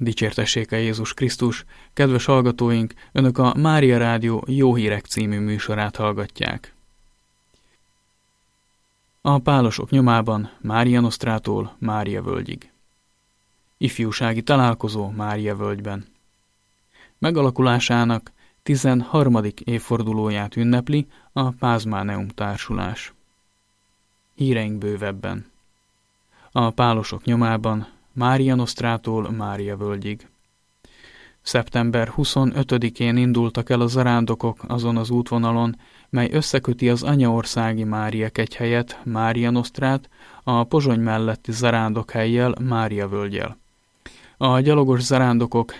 Dicsértessék a Jézus Krisztus! Kedves hallgatóink, Önök a Mária Rádió Jó Hírek című műsorát hallgatják. A pálosok nyomában Mária Nosztrától Mária völgyig. Ifjúsági találkozó Mária völgyben. Megalakulásának 13. évfordulóját ünnepli a Pázmáneum társulás. Híreink bővebben. A pálosok nyomában Mária Nosztrától Mária völgyig. Szeptember 25-én indultak el a zarándokok azon az útvonalon, mely összeköti az anyaországi Mária kegyhelyet, Mária Nosztrát, a Pozsony melletti zarándokhelyjel, Mária völgyel. A gyalogos zarándokok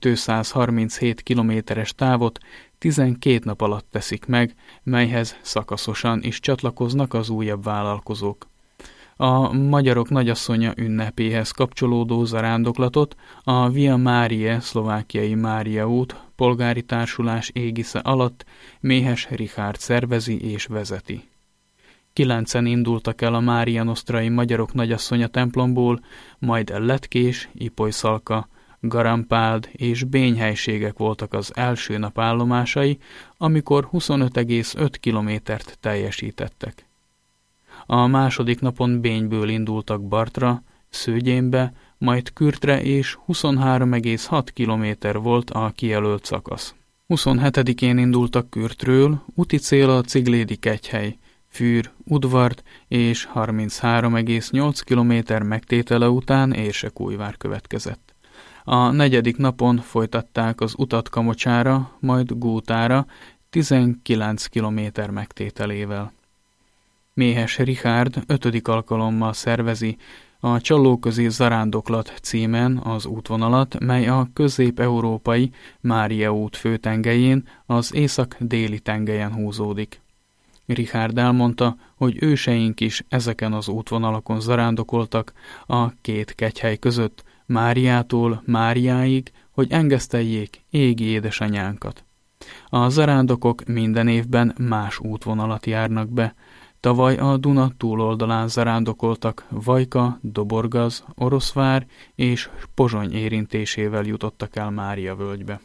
237 kilométeres távot 12 nap alatt teszik meg, melyhez szakaszosan is csatlakoznak az újabb vállalkozók. A Magyarok Nagyasszonya ünnepéhez kapcsolódó zarándoklatot a Via Mariae szlovákiai Mária út polgári társulás égisze alatt Méhes Richárd szervezi és vezeti. 9-en indultak el a Mária Nosztrai Magyarok Nagyasszonya templomból, majd Letkés, Ipolyszalka, Garampáld és Bény helységek voltak az első nap állomásai, amikor 25,5 kilométert teljesítettek. A második napon Bényből indultak Bartra, Szőgyénbe, majd Kürtre, és 23,6 kilométer volt a kijelölt szakasz. 27-én indultak Kürtről, úti cél a Ciglédi kegyhely, Fűr, Udvard és 33,8 kilométer megtétele után Érsekújvár következett. A negyedik napon folytatták az utat Kamocsára, majd Gútára 19 kilométer megtételével. Méhes Richárd 5. alkalommal szervezi a Csallóközi zarándoklat címen az útvonalat, mely a közép-európai Mária út főtengelyén, az észak-déli tengelyen húzódik. Richárd elmondta, hogy őseink is ezeken az útvonalakon zarándokoltak a két kegyhely között, Máriától Máriáig, hogy engeszteljék égi édesanyánkat. A zarándokok minden évben más útvonalat járnak be. Tavaly a Duna túloldalán zarándokoltak, Vajka, Doborgaz, Oroszvár és Pozsony érintésével jutottak el Mária völgybe.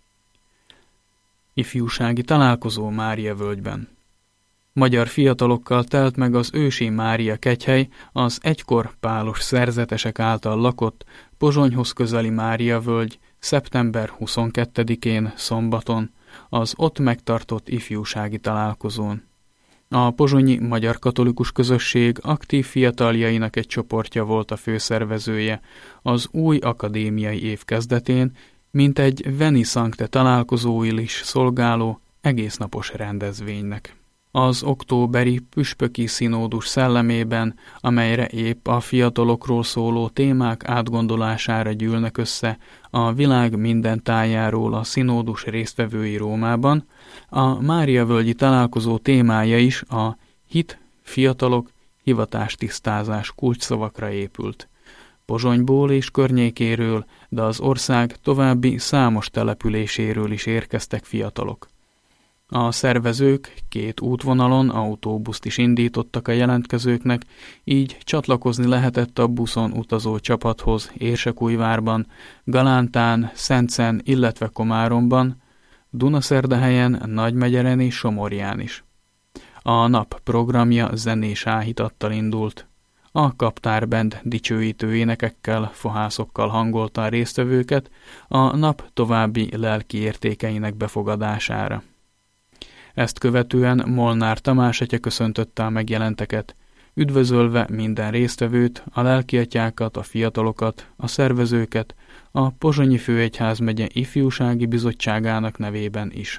Ifjúsági találkozó Mária völgyben. Magyar fiatalokkal telt meg az ősi Mária kegyhely, az egykor pálos szerzetesek által lakott, Pozsonyhoz közeli Mária völgy szeptember 22-én szombaton, az ott megtartott ifjúsági találkozón. A pozsonyi magyar katolikus közösség aktív fiataljainak egy csoportja volt a főszervezője az új akadémiai év kezdetén, mint egy Veni Sancte találkozóil is szolgáló egésznapos rendezvénynek. Az októberi püspöki színódus szellemében, amelyre épp a fiatalokról szóló témák átgondolására gyűlnek össze a világ minden tájáról a színódus résztvevői Rómában, a Máriavölgyi találkozó témája is a hit, fiatalok, hivatástisztázás kulcsszavakra épült. Pozsonyból és környékéről, de az ország további számos településéről is érkeztek fiatalok. A szervezők 2 útvonalon autóbuszt is indítottak a jelentkezőknek, így csatlakozni lehetett a buszon utazó csapathoz Érsekújvárban, Galántán, Szencen, illetve Komáromban, Dunaszerdahelyen, Nagymegyeren és Somorján is. A nap programja zenés áhítattal indult. A Kaptárbend dicsőítő énekekkel, fohászokkal hangolta a résztvevőket a nap további lelki értékeinek befogadására. Ezt követően Molnár Tamás atya köszöntötte a megjelenteket, üdvözölve minden résztvevőt, a lelkiatyákat, a fiatalokat, a szervezőket, a Pozsonyi Főegyházmegye Ifjúsági Bizottságának nevében is.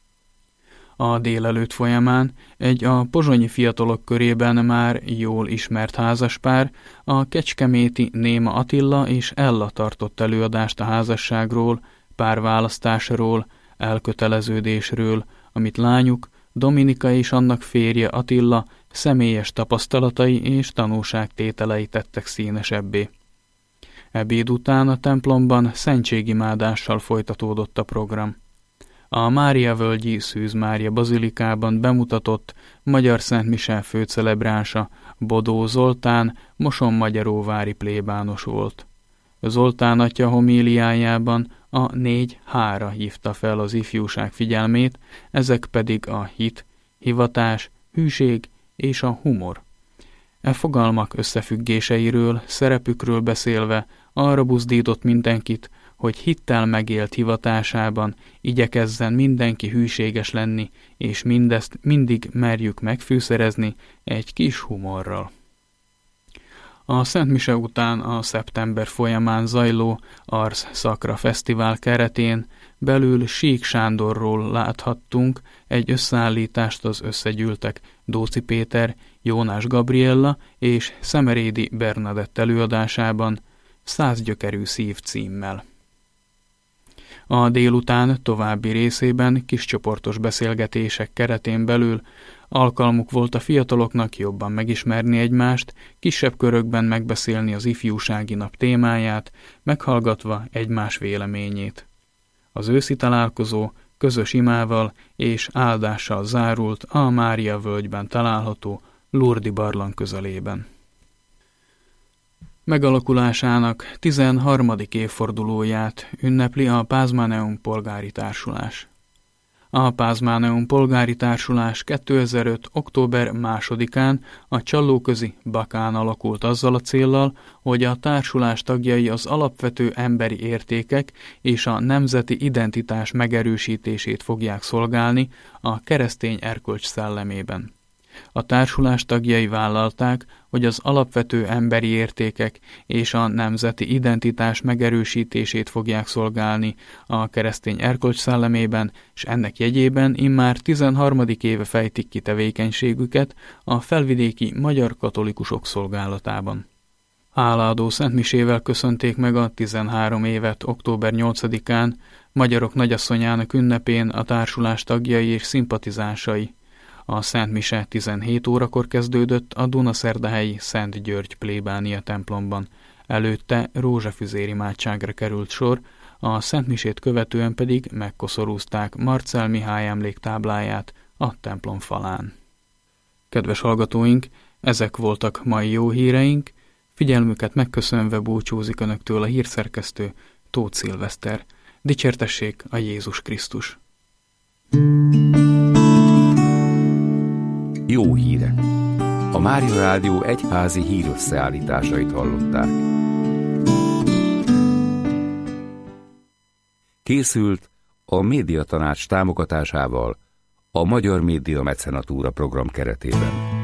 A délelőtt folyamán egy a pozsonyi fiatalok körében már jól ismert házaspár, a kecskeméti Néma Attila és Ella tartott előadást a házasságról, párválasztásról, elköteleződésről, amit lányuk, Dominika és annak férje Attila személyes tapasztalatai és tanúságtételei tettek színesebbé. Ebéd után a templomban szentségimádással folytatódott a program. A Máriavölgyi Szűz Mária bazilikában bemutatott magyar szentmise főcelebránsa Bodó Zoltán Mosonmagyaróvári plébános volt. Zoltán atya homíliájában a 4 H-ra hívta fel az ifjúság figyelmét, ezek pedig a hit, hivatás, hűség és a humor. E fogalmak összefüggéseiről, szerepükről beszélve arra buzdított mindenkit, hogy hittel megélt hivatásában igyekezzen mindenki hűséges lenni, és mindezt mindig merjük megfűszerezni egy kis humorral. A Szent Mise után a szeptember folyamán zajló Ars Sacra Fesztivál keretén belül Sík Sándorról láthattunk egy összeállítást az összegyűltek Dóczy Péter, Jónás Gabriella és Szemerédi Bernadett előadásában 100 gyökerű szív címmel. A délután további részében kiscsoportos beszélgetések keretén belül alkalmuk volt a fiataloknak jobban megismerni egymást, kisebb körökben megbeszélni az ifjúsági nap témáját, meghallgatva egymás véleményét. Az őszi találkozó közös imával és áldással zárult a Mária völgyben található Lourdes barlang közelében. Megalakulásának 13. évfordulóját ünnepli a Pázmáneum polgári társulás. A Pázmáneum polgári társulás 2005. október 2-án a Csallóközi Bakán alakult azzal a céllal, hogy a társulás tagjai az alapvető emberi értékek és a nemzeti identitás megerősítését fogják szolgálni a keresztény erkölcs szellemében. A társulás tagjai vállalták, hogy az alapvető emberi értékek és a nemzeti identitás megerősítését fogják szolgálni a keresztény erkölcs szellemében, és ennek jegyében immár 13. éve fejtik ki tevékenységüket a felvidéki magyar katolikusok szolgálatában. Hálaadó szentmisével köszönték meg a 13 évet október 8-án Magyarok Nagyasszonyának ünnepén a társulás tagjai és szimpatizánsai. A Szent Mise 17 órakor kezdődött a Dunaszerdahelyi Szent György plébánia templomban. Előtte rózsafüzér imádságra került sor, a Szent Misét követően pedig megkoszorúzták Marcell Mihály emléktábláját a templom falán. Kedves hallgatóink, ezek voltak mai jó híreink, figyelmüket megköszönve búcsúzik önöktől a hírszerkesztő Tóth Szilveszter. Dicsértessék a Jézus Krisztus! Jó hírek! A Mária Rádió egyházi hírösszeállításait hallották. Készült a Médiatanács támogatásával a Magyar Média Mecenatúra program keretében.